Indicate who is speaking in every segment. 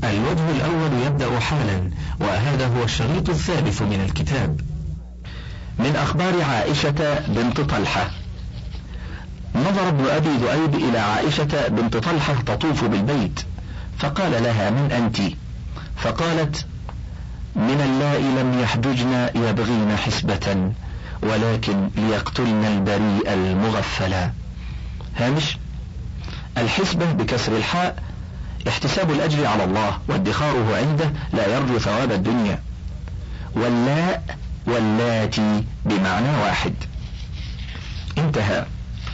Speaker 1: الوجه الأول يبدأ حالا، وهذا هو الشريط الثالث من الكتاب.
Speaker 2: من أخبار عائشة بنت طلحة. نظر ابن أبي ذؤيب إلى عائشة بنت طلحة تطوف بالبيت، فقال لها: من أنت؟ فقالت: من اللائي لم يحججن يبغين حسبة، ولكن ليقتلن البريء المغفلا. هامش: الحسبة بكسر الحاء احتساب الأجر على الله وادخاره عنده لا يرجو ثواب الدنيا، واللاء واللاتي بمعنى واحد. انتهى.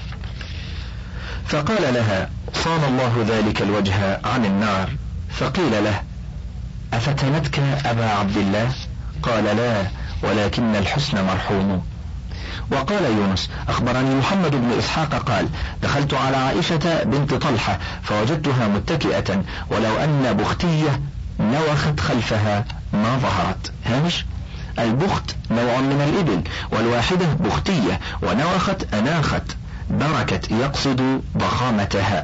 Speaker 2: فقال لها: صان الله ذلك الوجه عن النار. فقيل له: أفتنتك أبا عبد الله؟ قال: لا، ولكن الحسن مرحوم. وقال يونس: أخبرني محمد بن إسحاق قال: دخلت على عائشة بنت طلحة فوجدتها متكئة، ولو أن بختية نوخت خلفها ما ظهرت. هامش: البخت نوع من الإبل، والواحدة بختية، ونوخت أناخت، بركت يقصد ضخامتها.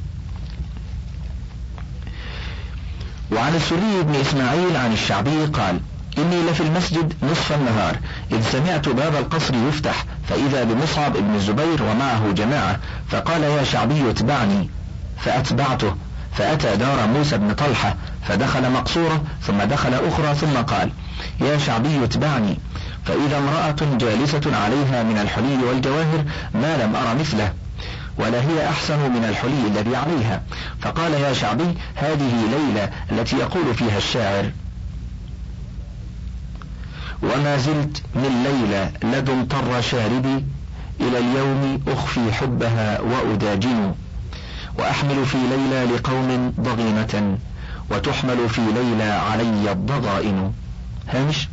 Speaker 2: وعن السري بن إسماعيل عن الشعبي قال: إني لفي المسجد نصف النهار إذ سمعت باب القصر يفتح، فإذا بمصعب بن الزبير ومعه جماعة، فقال: يا شعبي اتبعني، فأتبعته، فأتى دار موسى بن طلحة فدخل مقصورة، ثم دخل أخرى، ثم قال: يا شعبي اتبعني، فإذا امرأة جالسة عليها من الحلي والجواهر ما لم أر مثله، ولا هي أحسن من الحلي الذي عليها. فقال: يا شعبي، هذه ليلة التي يقول فيها الشاعر: وما زلت من ليلة لدن طر شاربي، إلى اليوم أخفي حبها وأداجن، وأحمل في ليلى لقوم ضغينة، وتحمل في ليلى علي الضغائن. هامش: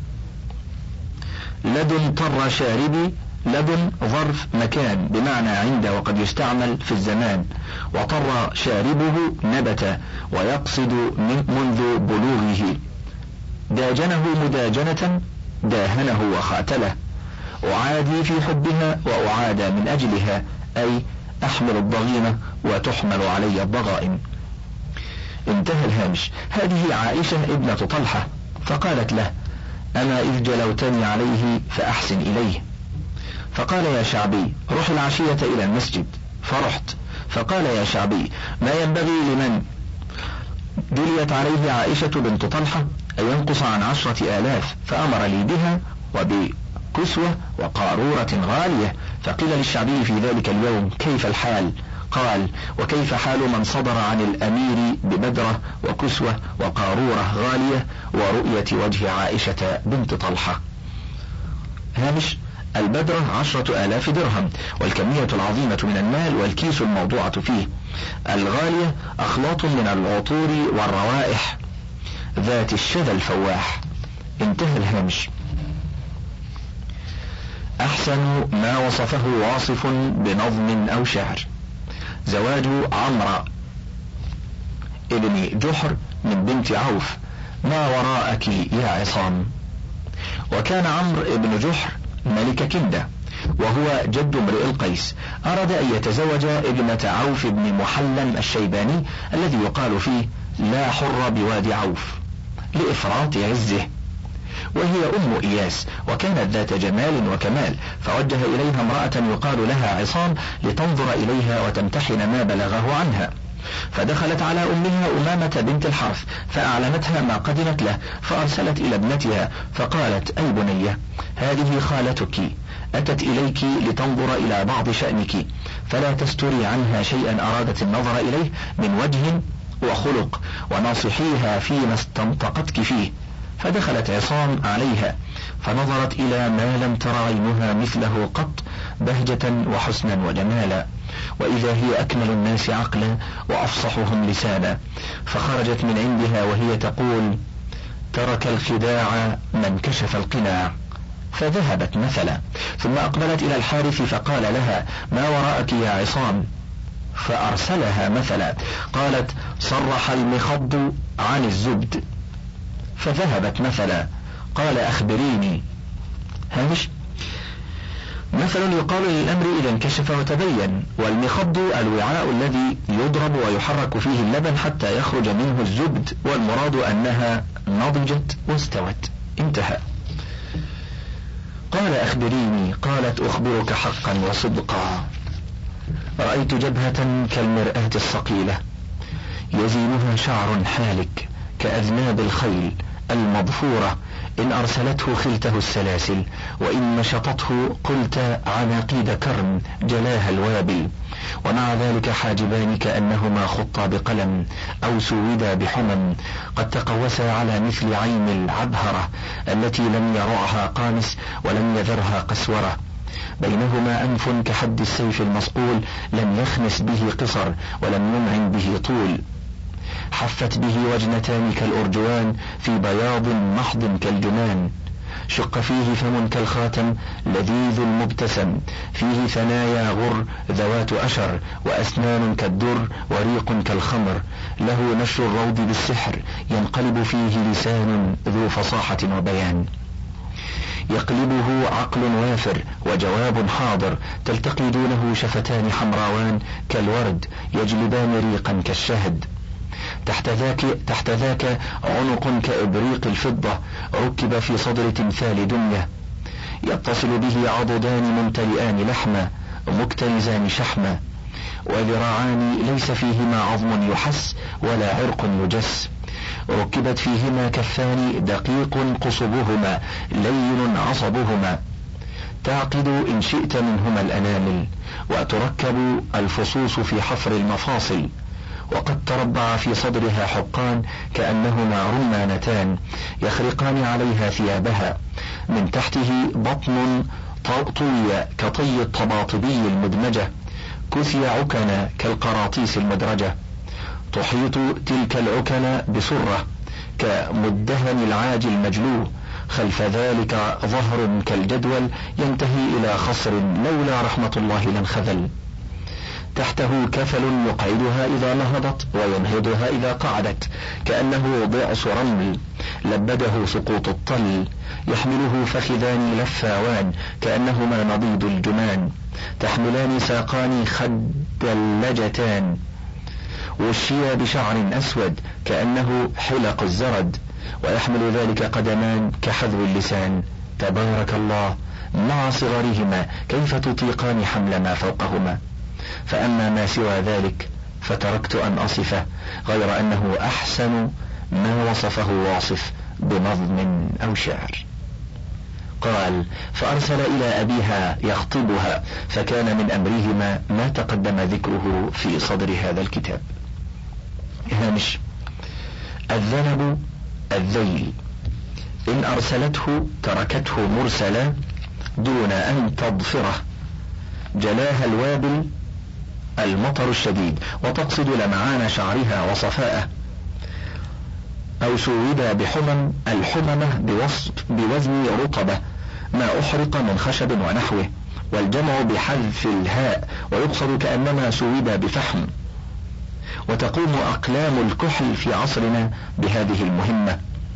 Speaker 2: لدن طر شاربي، لدن ظرف مكان بمعنى عند، وقد يستعمل في الزمان، وطر شاربه نبت، ويقصد منذ بلوغه. داجنه مداجنة، داهنه وخاتله. أعادي في حبها وأعادى من أجلها، أي أحمل الضغينة وتحمل علي الضغائن. انتهى الهامش. هذه عائشة ابنة طلحة، فقالت له: أما إذ جلوتني عليه فأحسن إليه. فقال: يا شعبي، روح العشية إلى المسجد. فرحت. فقال: يا شعبي، ما ينبغي لمن جليت عليه عائشة بنت طلحة أن ينقص عن 10,000، فأمر لي بها وبكسوة وقارورة غالية. فقيل للشعبي في ذلك اليوم: كيف الحال؟ قال: وكيف حال من صدر عن الأمير ببدرة وكسوة وقارورة غالية ورؤية وجه عائشة بنت طلحة. هامش: البدرة 10,000 درهم، والكمية العظيمة من المال، والكيس الموضوعة فيه. الغالية أخلاط من العطور والروائح ذات الشذى الفواح. انتهى الهامش. أحسن ما وصفه واصف بنظم أو شعر: زواج عمرو ابن جحر من بنت عوف، ما وراءك يا عصام. وكان عمرو ابن جحر ملك كندة، وهو جد امرئ القيس، أراد أن يتزوج ابنة عوف بن محلم الشيباني الذي يقال فيه: لا حر بوادي عوف، لإفراط عزه، وهي أم إياس، وكانت ذات جمال وكمال، فوجه إليها امرأة يقال لها عصام لتنظر إليها وتمتحن ما بلغه عنها. فدخلت على أمها أمامة بنت الحرث فأعلمتها ما قدمت له، فأرسلت إلى ابنتها فقالت: أي بنية، هذه خالتك أتت إليك لتنظر إلى بعض شأنك، فلا تستري عنها شيئا أرادت النظر إليه من وجه وخلق، وناصحيها فيما استنطقتك فيه. فدخلت عصام عليها فنظرت إلى ما لم تر عينها مثله قط، بهجة وحسنا وجمالا، وإذا هي أكمل الناس عقلا وأفصحهم لسانا. فخرجت من عندها وهي تقول: ترك الخداع من كشف القناع. فذهبت مثلا، ثم أقبلت إلى الحارث فقال لها: ما وراءك يا عصام؟ فأرسلها مثلا، قالت: صرح المخض عن الزبد. فذهبت مثلا، قال: أخبريني. هامش: مثل يقال للأمر إذا انكشف وتبين. والمخض الوعاء الذي يضرب ويحرك فيه اللبن حتى يخرج منه الزبد، والمراد أنها نضجت واستوت. انتهى. قال أخبريني. قالت أخبرك حقا وصدقا. رأيت جبهة كالمرآة الصقيلة يزينها شعر حالك كأذناب الخيل المضفورة، إن أرسلته خلته السلاسل، وإن نشطته قلت عناقيد كرم جلاها الوابل، ومع ذلك حاجبان كأنهما خطا بقلم أو سودا بحمم، قد تقوسا على مثل عين العبهرة التي لم يرعها قانس ولم يذرها قسورة، بينهما أنف كحد السيف المصقول لم يخنس به قصر ولم يمعن به طول، حفت به وجنتان كالأرجوان في بياض محض كالجمان، شق فيه فم كالخاتم لذيذ المبتسم، فيه ثنايا غر ذوات أشر، وأسنان كالدر وريق كالخمر، له نشر الروض بالسحر ينقلب فيه لسان ذو فصاحة وبيان، يقلبه عقل وافر وجواب حاضر، تلتقي دونه شفتان حمراوان كالورد يجلبان ريقا كالشهد، تحت ذاك عنق كإبريق الفضة ركب في صدر تمثال دمية، يتصل به عضدان ممتلئان لحما مكتنزان شحما، وذراعان ليس فيهما عظم يحس ولا عرق يجس، ركبت فيهما كفان دقيق قصبهما لين عصبهما، تعقد إن شئت منهما الأنامل، وتركب الفصوص في حفر المفاصل، وقد تربع في صدرها حقان كأنهما رمانتان يخرقان عليها ثيابها، من تحته بطن طوي كطي الطباطبي المدمجة، كثي عكنا كالقراطيس المدرجة، تحيط تلك العكنا بسرة كمدهن العاج المجلو، خلف ذلك ظهر كالجدول ينتهي إلى خصر لولا رحمة الله لانخذل، تحته كفل يقعدها إذا نهضت وينهضها إذا قعدت، كأنه ضعص رمل لبده سقوط الطل، يحمله فخذان لفاوان كأنهما نضيد الجمان، تحملان ساقان خدلجتان، وشيا بشعر أسود كأنه حلق الزرد، ويحمل ذلك قدمان كحذو اللسان، تبارك الله مع صغرهما كيف تطيقان حمل ما فوقهما، فأما ما سوى ذلك فتركت أن أصفه، غير أنه أحسن ما وصفه واصف بنظم أو شعر. قال: فأرسل إلى أبيها يخطبها، فكان من أمرهما ما تقدم ذكره في صدر هذا الكتاب. هامش: الذنب الذيل، إن أرسلته تركته مرسلا دون أن تضفره، جلاها الوابل المطر الشديد، وتقصد لمعان شعرها وصفاءه، أو سود بحمم، الحممة بوزن رطبة ما أحرق من خشب ونحوه، والجمع بحذف الهاء، ويقصد كأنما سود بفحم، وتقوم أقلام الكحل في عصرنا بهذه المهمة.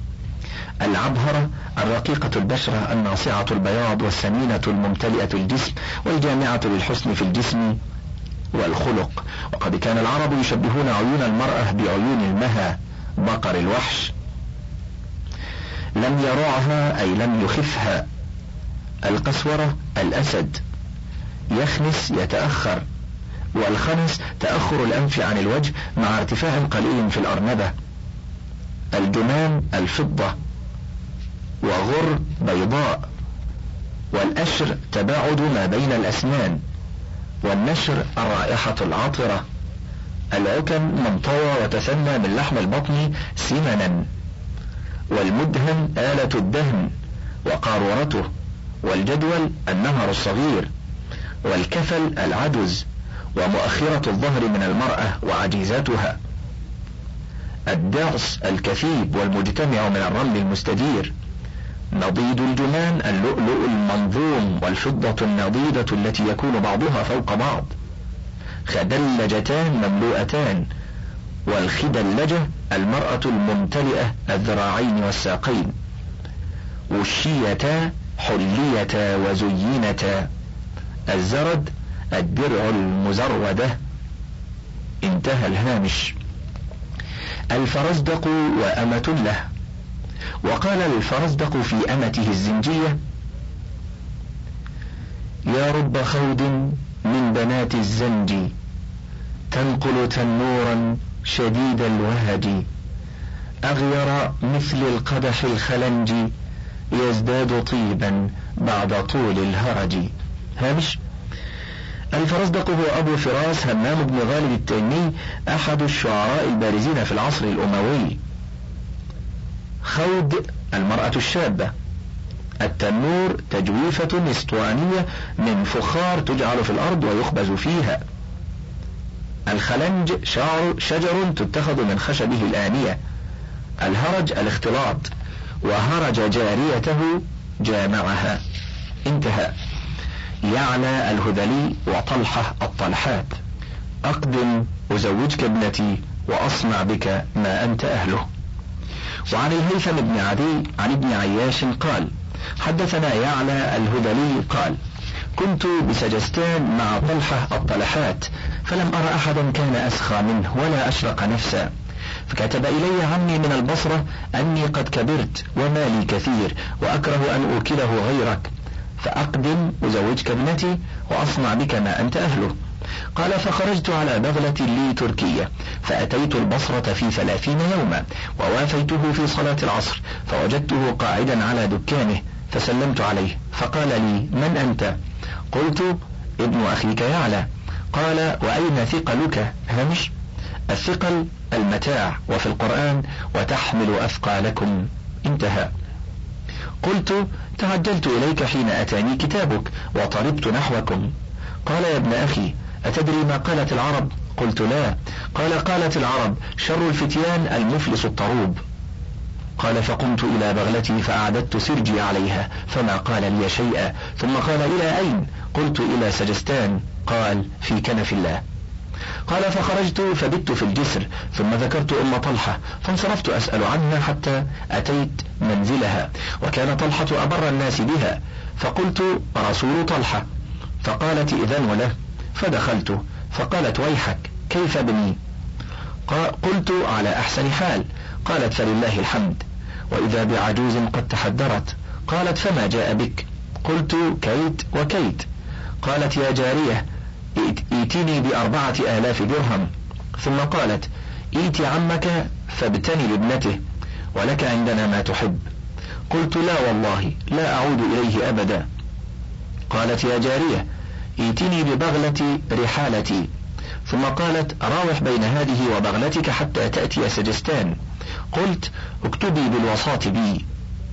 Speaker 2: العبهرة الرقيقة البشرة الناصعة البياض والسمينة الممتلئة الجسم والجامعة للحسن في الجسم والخلق، وقد كان العرب يشبهون عيون المرأة بعيون المها بقر الوحش، لم يرعها أي لم يخفها. القسورة الأسد، يخنس يتأخر، والخنس تأخر الأنف عن الوجه مع ارتفاع قليل في الأرنبة. الجمان الفضة، وغر بيضاء، والأشر تباعد ما بين الأسنان، والنشر الرائحة العطرة. العكن من طوى وتثنى من لحم البطن سمنا، والمدهن آلة الدهن وقارورته، والجدول النهر الصغير، والكفل العجز ومؤخرة الظهر من المرأة وعجيزتها. الدعس الكثيب والمجتمع من الرمل المستدير. نضيد الجمان اللؤلؤ المنظوم والفضة النضيدة التي يكون بعضها فوق بعض. خدلجتان مملوءتان، والخدلجة المرأة الممتلئة الذراعين والساقين. وشيتا حليتا وزينتا، الزرد الدرع المزردة. انتهى الهامش. الفرزدق وأمة له. وقال الفرزدق في أمته الزنجية: يا رب خود من بنات الزنج، تنقل تنورا شديد الوهج، أغير مثل القدح الخلنج، يزداد طيبا بعد طول الهرج. هامش. الفرزدق هو أبو فراس همام بن غالب التيمي، أحد الشعراء البارزين في العصر الأموي. خود المرأة الشابة. التنور تجويفة اسطوانية من فخار تجعل في الأرض ويخبز فيها. الخلنج شجر تتخذ من خشبه الآنية. الهرج الاختلاط. وهرج جاريته جامعها. انتهى. يعلى الهذلي وطلحة الطلحات. أقدم أزوجك ابنتي وأصنع بك ما أنت أهله. وعن الهيثم بن عدي عن ابن عياش قال: حدثنا يعلى الهذلي قال: كنت بسجستان مع طلحة الطلحات، فلم أرى أحدا كان أسخى منه ولا أشرق نفسا، فكتب إلي عمي من البصرة أني قد كبرت ومالي كثير وأكره أن أوكله غيرك، فأقدم أزوجك ابنتي وأصنع بك ما أنت أهله. قال: فخرجت على بغلة لي تركية، فأتيت البصرة في 30 يوما، ووافيته في صلاة العصر، فوجدته قاعدا على دكانه، فسلمت عليه، فقال لي: من أنت؟ قلت: ابن أخيك يعلى. قال: وأين ثقلك؟ هامش. الثقل المتاع، وفي القرآن: وتحمل أثقالكم. انتهى. قلت: تعجلت إليك حين أتاني كتابك وطربت نحوكم. قال: يا ابن أخي، أتدري ما قالت العرب؟ قلت: لا. قال: قالت العرب: شر الفتيان المفلس الطروب. قال: فقمت إلى بغلتي فأعددت سرجي عليها، فما قال لي شيئا، ثم قال: إلى أين؟ قلت: إلى سجستان. قال: في كنف الله. قال: فخرجت فبت في الجسر، ثم ذكرت أم طلحة، فانصرفت أسأل عنها حتى أتيت منزلها، وكان طلحة أبر الناس بها، فقلت: رسول طلحة. فقالت: إذن له. فدخلت، فقالت: ويحك، كيف ابني؟ قلت: على أحسن حال. قالت: فلله الحمد. وإذا بعجوز قد تحدرت. قالت: فما جاء بك؟ قلت: كيت وكيت. قالت: يا جارية، ائتني ب4,000 درهم. ثم قالت: ائت عمك فابتني لابنته، ولك عندنا ما تحب. قلت: لا والله، لا أعود إليه أبدا. قالت: يا جارية، ائتني ببغلة رحالتي. ثم قالت: راوح بين هذه وبغلتك حتى تأتي سجستان. قلت: اكتبي بالوساط بي.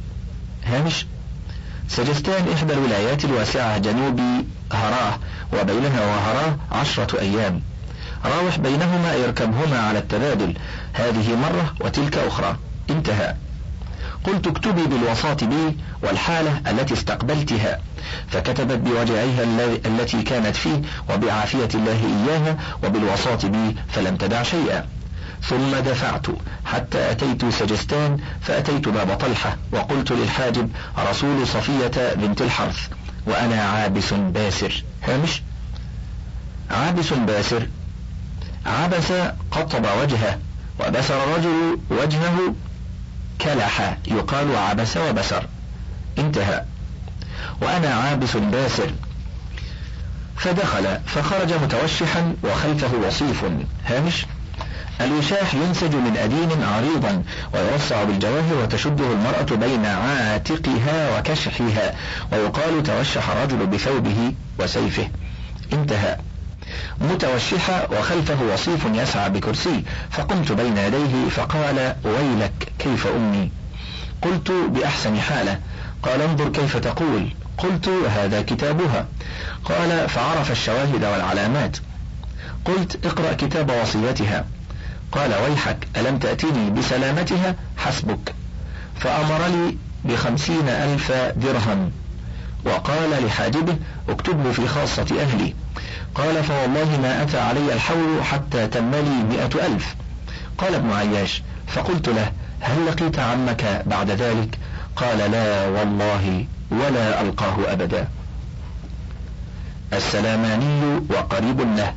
Speaker 2: هامش. سجستان إحدى الولايات الواسعة جنوب هراه، وبينها وهراه 10 أيام. راوح بينهما يركبهما على التبادل، هذه مرة وتلك أخرى. انتهى. قلت: اكتبي بالوساط بي والحالة التي استقبلتها. فكتبت بوجعها التي كانت فيه وبعافية الله إياها وبالوساط بي، فلم تدع شيئا. ثم دفعت حتى أتيت سجستان، فأتيت باب طلحة، وقلت للحاجب: رسول صفية بنت الحرث، وأنا عابس باسر. هامش. عابس باسر. عبس قطب وجهه، وبسر الرجل وجهه كلح، يقال عبس وبسر. انتهى. وأنا عابس باسر. فدخل فخرج متوشحا وخلفه وصيف. هامش. الوشاح ينسج من أديم عريضا ويرصع بالجواهر، وتشده المرأة بين عاتقها وكشحها، ويقال: توشح الرجل بثوبه وسيفه. انتهى. متوشحة وخلفه وصيف يسعى بكرسي، فقمت بين يديه فقال: ويلك، كيف أمي؟ قلت: بأحسن حالة. قال: انظر كيف تقول. قلت: هذا كتابها. قال: فعرف الشواهد والعلامات. قلت: اقرأ كتاب وصيتها. قال: ويحك، ألم تأتيني بسلامتها؟ حسبك. فأمر لي ب50,000 درهم، وقال لحاجبه: اكتبه في خاصة أهلي. قال: فوالله ما أتى علي الحول حتى تم لي 100,000. قال ابن عياش: فقلت له: هل لقيت عمك بعد ذلك؟ قال: لا والله، ولا ألقاه أبدا. السلاماني وقريب له: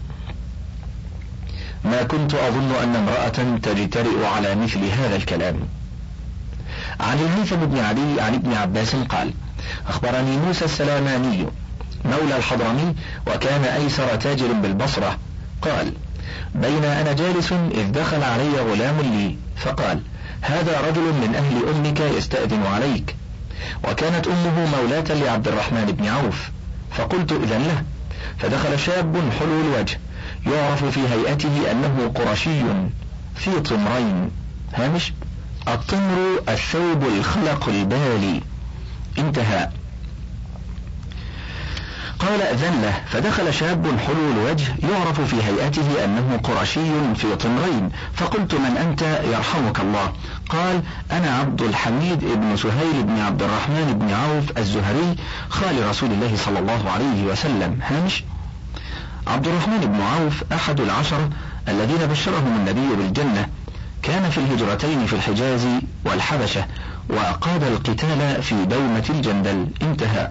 Speaker 2: ما كنت أظن أن امرأة تجترئ على مثل هذا الكلام. عن الهيثم بن علي عن ابن عباس قال: أخبرني موسى السلاماني مولى الحضرمي وكان أيسر تاجر بالبصرة قال: بين أنا جالس إذ دخل علي غلام لي فقال: هذا رجل من أهل أمك يستأذن عليك. وكانت أمه مولاة لعبد الرحمن بن عوف، فقلت إذن له. فدخل شاب حلو الوجه يعرف في هيئته أنه قرشي في طمرين. هامش: الطمر الثوب الخلق البالي. انتهى. قال: أذن له. فدخل شاب حلو الوجه يعرف في هيئته أنه قرشي في طمرين، فقلت: من أنت يرحمك الله؟ قال: أنا عبد الحميد بن سهيل بن عبد الرحمن بن عوف الزهري خال رسول الله صلى الله عليه وسلم. هامش: عبد الرحمن بن عوف أحد العشرة الذين بشرهم النبي بالجنة، كان في الهجرتين في الحجاز والحبشة، وقاد القتال في دومة الجندل. انتهى.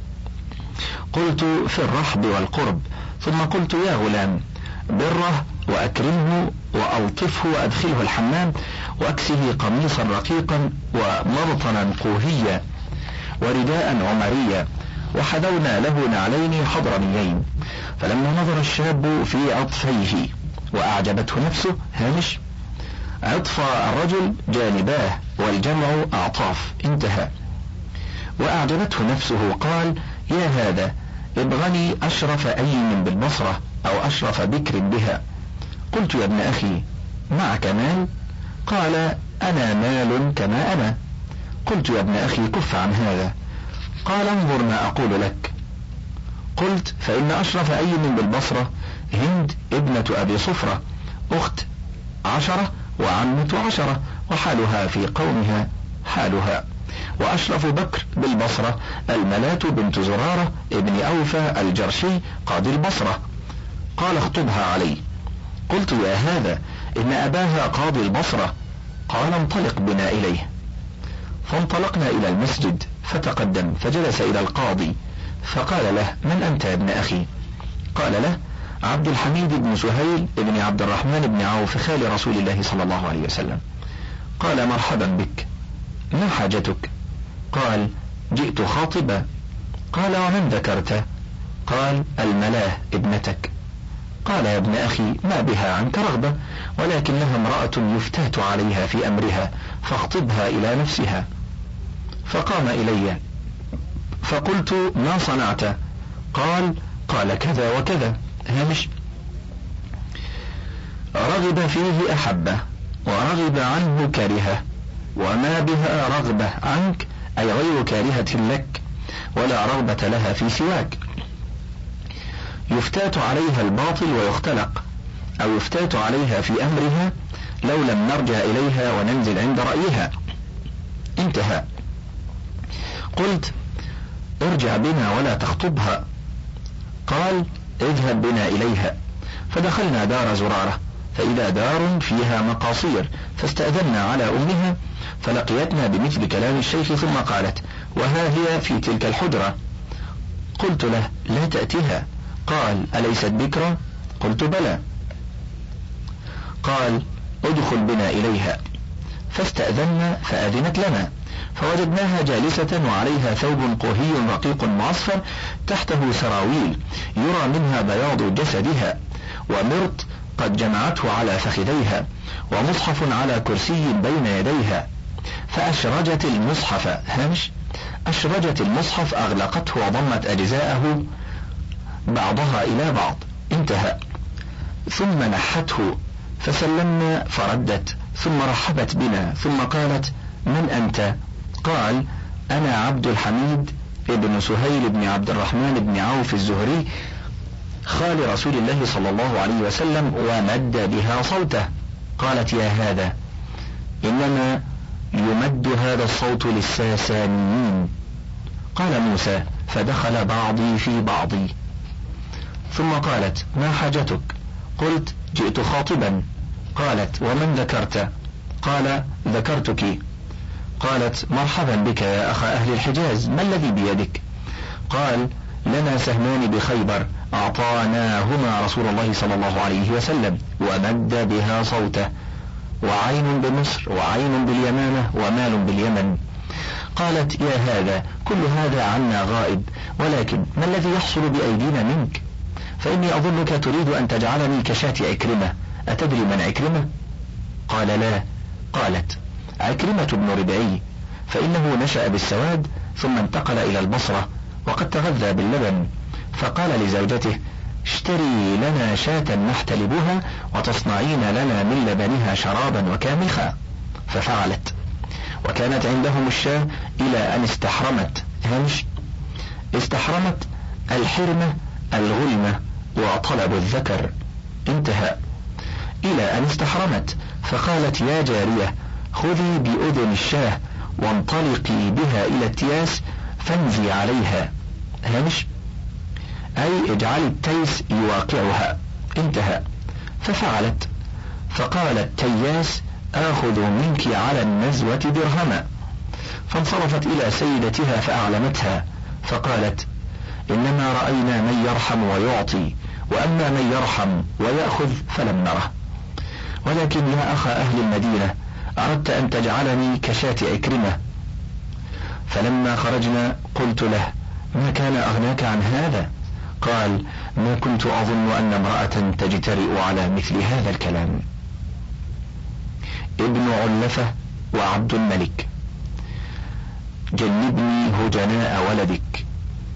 Speaker 2: قلت: في الرحب والقرب. ثم قلت: يا غلام، بره وأكرمه وألطفه وأدخله الحمام وأكسه قميصا رقيقا ومرطنا قوهيا ورداء عمريا، وحذونا له نعلين حضرميين. فلما نظر الشاب في عطفيه وأعجبته نفسه. هامش: عطف الرجل جانباه والجمع أعطاف. انتهى. وأعجبته نفسه قال: يا هذا، ابغني أشرف أيم بالبصرة أو أشرف بكر بها. قلت: يا ابن أخي، معك مال؟ قال: أنا مال كما أنا. قلت: يا ابن أخي، كف عن هذا. قال: انظر ما أقول لك. قلت: فإن أشرف أيم بالبصرة هند ابنة أبي صفرة، أخت 10 وعمة 10، وحالها في قومها حالها. وأشرف بكر بالبصرة الملاة بنت زرارة ابن أوفى الجرشي قاضي البصرة. قال: اخطبها علي. قلت: يا هذا، إن أباها قاضي البصرة. قال: انطلق بنا إليه. فانطلقنا إلى المسجد، فتقدم فجلس إلى القاضي، فقال له: من أنت يا ابن أخي؟ قال له: عبد الحميد بن سهيل بن عبد الرحمن بن عوف خال رسول الله صلى الله عليه وسلم. قال: مرحبا بك، ما حاجتك؟ قال: جئت خاطبا. قال: ومن ذكرت؟ قال: الملاه ابنتك. قال: يا ابن أخي، ما بها عنك رغبة، ولكنها امرأة يفتات عليها في أمرها، فاخطبها إلى نفسها. فقام إلي، فقلت: ما صنعت؟ قال كذا وكذا. هامش: رغب فيه أحبه، ورغب عنه كرهه، وما بها رغبة عنك أي غير كارهة لك، ولا رغبة لها في سواك. يفتات عليها الباطل ويختلق، أو يفتات عليها في أمرها لو لم نرجع إليها وننزل عند رأيها. انتهى. قلت: ارجع بنا ولا تخطبها. قال: اذهب بنا إليها. فدخلنا دار زرارة، فإذا دار فيها مقاصير، فاستأذنا على أمها، فلقيتنا بمثل كلام الشيخ، ثم قالت: وها هي في تلك الحجرة. قلت له: لا تأتيها. قال: أليست بكرا؟ قلت: بلى. قال: ادخل بنا إليها. فاستأذنا فأذنت لنا، فوجدناها جالسة وعليها ثوب قوهي رقيق معصفر، تحته سراويل يرى منها بياض جسدها، ومرط قد جمعته على فخذيها، ومصحف على كرسي بين يديها. فأشرجت المصحف. هامش: أشرجت المصحف، أغلقته وضمت أجزاءه بعضها إلى بعض. انتهى. ثم نحته، فسلمنا فردت، ثم رحبت بنا، ثم قالت: من أنت؟ قال: أنا عبد الحميد ابن سهيل بن عبد الرحمن بن عوف الزهري خال رسول الله صلى الله عليه وسلم، ومد بها صوته. قالت: يا هذا، إنما يمد هذا الصوت للساسانيين. قال موسى: فدخل بعضي في بعضي. ثم قالت: ما حاجتك؟ قلت: جئت خاطبا. قالت: ومن ذكرت؟ قال: ذكرتك. قالت: مرحبا بك يا أخا أهل الحجاز، ما الذي بيدك؟ قال: لنا سهمان بخيبر أعطاناهما رسول الله صلى الله عليه وسلم، ومد بها صوته، وعين بمصر وعين باليمامة ومال باليمن. قالت: يا هذا كل هذا عنا غائب، ولكن ما الذي يحصل بأيدينا منك؟ فإني أظنك تريد أن تجعلني كشاة عكرمة. أتدري من عكرمة؟ قال: لا. قالت: عكرمة بن ربعي، فإنه نشأ بالسواد ثم انتقل إلى البصرة وقد تغذى باللبن، فقال لزوجته: اشتري لنا شاة نحتلبها وتصنعين لنا من لبنها شرابا وكامخا. ففعلت، وكانت عندهم الشاة إلى أن استحرمت. استحرمت الحرمة الغلمة وطلب الذكر، انتهى. إلى أن استحرمت، فقالت: يا جارية، خذي بأذن الشاه وانطلقي بها إلى التياس فانزي عليها، أي اجعلي التيس يواقعها، انتهى. ففعلت، فقال التياس: آخذ منك على النزوة درهما. فانصرفت إلى سيدتها فأعلمتها، فقالت: إنما رأينا من يرحم ويعطي، وأما من يرحم ويأخذ فلم نره، ولكن يا أخا أهل المدينة أردت أن تجعلني كشاة عكرمة. فلما خرجنا قلت له: ما كان أغناك عن هذا؟ قال: ما كنت أظن أن امرأة تجترئ على مثل هذا الكلام. ابن علفة وعبد الملك: جنبني هجناء ولدك.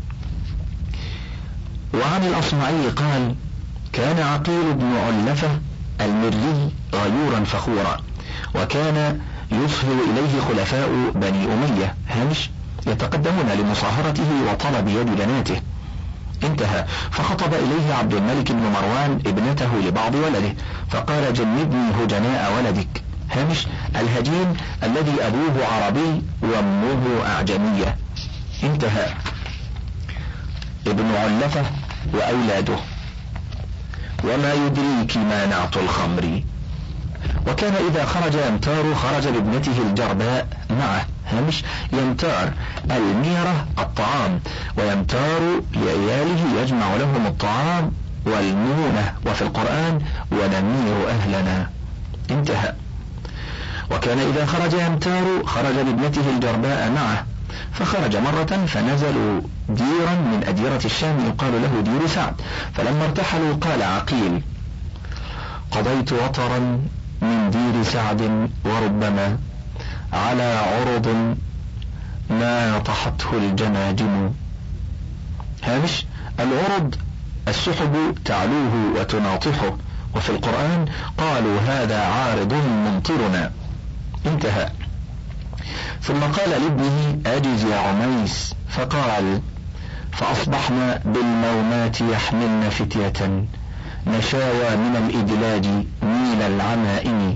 Speaker 2: وعن الأصمعي قال: كان عقيل بن علفة المري غيورا فخورا، وكان يصهر إليه خلفاء بني أمية يتقدمون لمصاهرته وطلب يد بناته، انتهى. فخطب إليه عبد الملك بن مروان ابنته لبعض ولده، فقال: جنبني هجناء ولدك، الهجين الذي أبوه عربي وأمه أعجمية، انتهى. ابن علفة وأولاده: وما يدريك ما نعت الخمر. وكان إذا خرج يمتار خرج بابنته الجرباء معه، يمتار الميرة الطعام، ويمتار لعياله يجمع لهم الطعام والمونة، وفي القرآن: ونمير أهلنا، انتهى. وكان إذا خرج يمتار خرج بابنته الجرباء معه، فخرج مرة فنزلوا ديرا من أديرة الشام يقال له دير سعد، فلما ارتحلوا قال عقيل: قضيت وطرا من دير سعد، وربما على عرض ما طحته الجماجم. العرض السحب تعلوه وتناطحه، وفي القرآن قالوا: هذا عارض ممطرنا، انتهى. ثم قال لابنه: أجز يا عميس، فقال: فأصبحنا بالمومات يحملن فتية، نشاوى من الإدلاج ميل العمائم.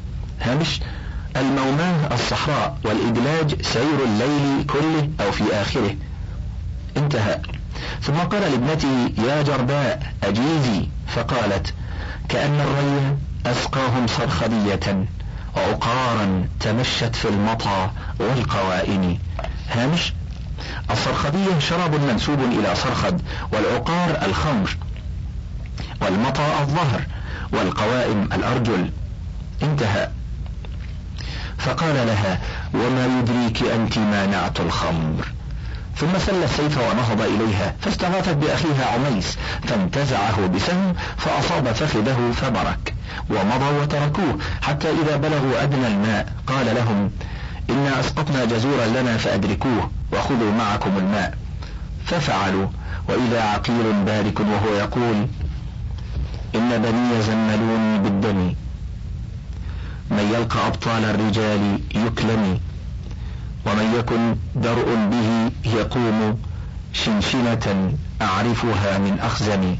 Speaker 2: الموماه الصحراء، والإدلاج سير الليل كله أو في آخره، انتهى. ثم قال لابنته: يا جرباء أجيزي، فقالت: كأن الري أسقاهم صرخدية، عقارا تمشت في المطى والقوائم. الصرخدية شراب منسوب إلى صرخد، والعقار الخمر، والمطى الظهر، والقوائم الأرجل، انتهى. فقال لها: وما يدريك أنت ما نعت الخمر. ثم سل السيف ونهض إليها، فاستغاثت بأخيها عميس فانتزعه بسهم فأصاب فخذه فبرك، ومضوا وتركوه حتى إذا بلغوا أدنى الماء قال لهم: إنا أسقطنا جزورا لنا فأدركوه وخذوا معكم الماء. ففعلوا، وإذا عقيل بارك وهو يقول: إن بني زملوني بالدم، من يلقى أبطال الرجال يكلم، ومن يكن درء به يقوم، شنشنة أعرفها من أخزم.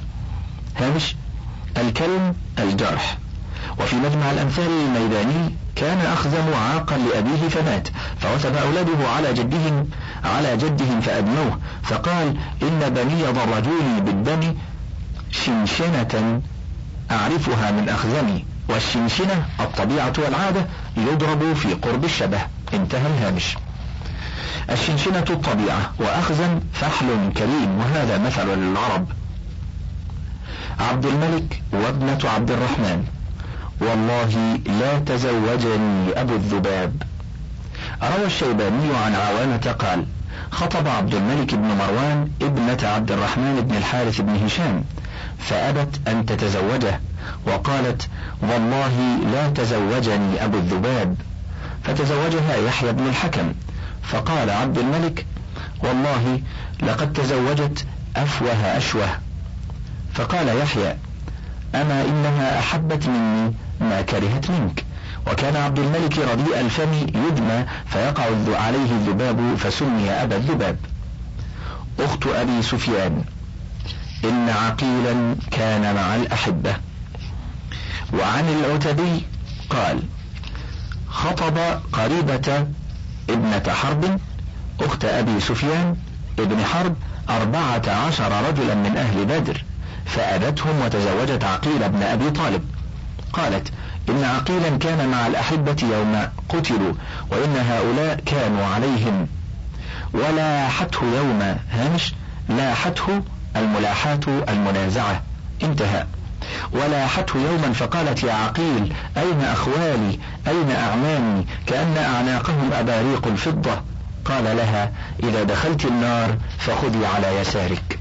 Speaker 2: الكلم الجرح. وفي مجمع الأمثال الميداني: كان أخزم عاقا لأبيه فمات، فوثب أولاده على جدهم فأدنوه، فقال: إن بني ضرجوني بالدم، شنشنة أعرفها من أخزمي. والشنشنة الطبيعة والعادة يضرب في قرب الشبه، انتهى الهامش. الشنشنة الطبيعة، وأخزا فحل كريم، وهذا مثل للعرب. عبد الملك وابنة عبد الرحمن: والله لا تزوجني أبو الذباب. روى الشيباني عن عوانة قال: خطب عبد الملك بن مروان ابنة عبد الرحمن بن الحارث بن هشام فأبت أن تتزوجه، وقالت: والله لا تزوجني أبو الذباب. فتزوجها يحيى بن الحكم، فقال عبد الملك: والله لقد تزوجت أفوه أشوه. فقال يحيى: أما إنها أحبت مني ما كرهت منك. وكان عبد الملك رديء الفم يدمى فيقع عليه الذباب فسمي أبا الذباب. أخت أبي سفيان: إن عقيلا كان مع الأحبة. وعن العتبي قال: خطب قريبة ابنة حرب أخت أبي سفيان ابن حرب 14 رجلا من أهل بدر، فأبتهم وتزوجت عقيل بن أبي طالب. قالت: إن عقيلا كان مع الأحبة يوم قتلوا، وإن هؤلاء كانوا عليهم، ولاحته يوم هامش، لاحته الملاحات المنازعة، انتهى. ولاحته يوما فقالت: يا عقيل، أين أخوالي، أين أعمامي، كأن أعناقهم أباريق الفضة. قال لها: إذا دخلت النار فخذي على يسارك.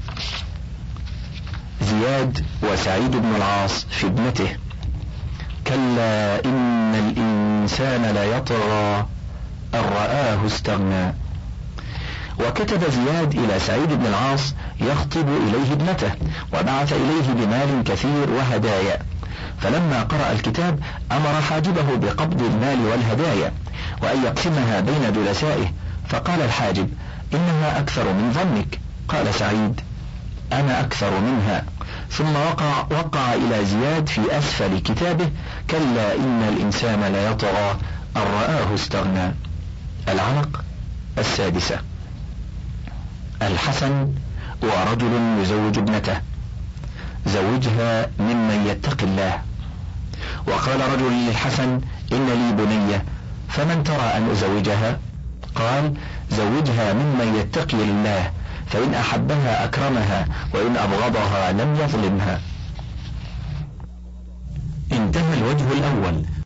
Speaker 2: زياد وسعيد بن العاص في ابنته: كلا إن الإنسان ليطغى أن رآه استغنى. وكتب زياد إلى سعيد بن العاص يخطب إليه ابنته، وبعث إليه بمال كثير وهدايا، فلما قرأ الكتاب أمر حاجبه بقبض المال والهدايا وأن يقسمها بين جلسائه، فقال الحاجب: إنها أكثر من ظنك. قال سعيد: أنا أكثر منها. ثم وقع إلى زياد في أسفل كتابه: كلا إن الإنسان ليطغى أن رآه استغنى. العنق 6. الحسن ورجل يزوج ابنته: زوجها ممن يتقي الله. وقال رجل للحسن: إن لي بنية، فمن ترى أن أزوجها؟ قال: زوجها ممن يتقي الله، فإن أحبها أكرمها، وإن أبغضها لم يظلمها.
Speaker 1: انتهى الوجه الأول.